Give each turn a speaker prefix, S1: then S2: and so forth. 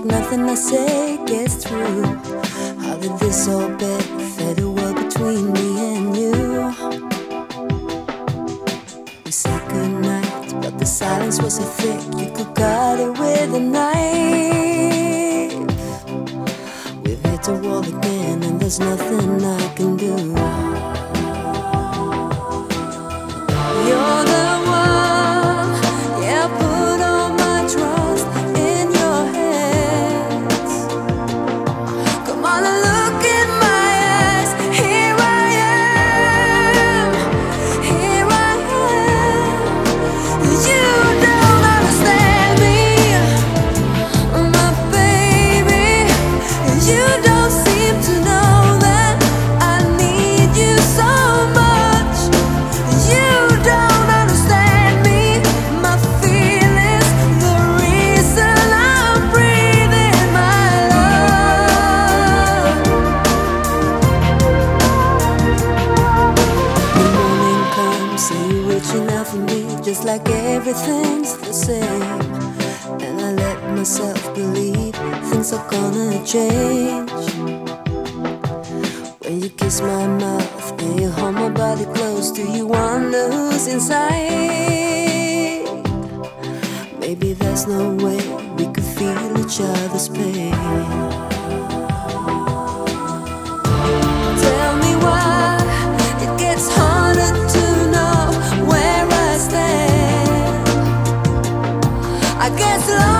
S1: nothing I say gets through. How did this all benefit a world between me and you? We said goodnight, but the silence was so thick you could cut it with a knife. We've hit a wall again and there's nothing I can do. You're the one, yeah, put all my trust in your hands. Come on and look in my eyes. Here I am, here I am. You don't understand me, my baby. You don't seem to know that I need you so much. You don't understand me, my feelings, the reason I'm breathing my love. The morning comes and you're reaching out for me, just like everything's the same. And I let myself believe things are gonna change. When you kiss my mouth and you hold my body close, do you wonder who's inside? Maybe there's no way we could feel each other's pain. Tell me why it gets harder to know where I stand. I guess love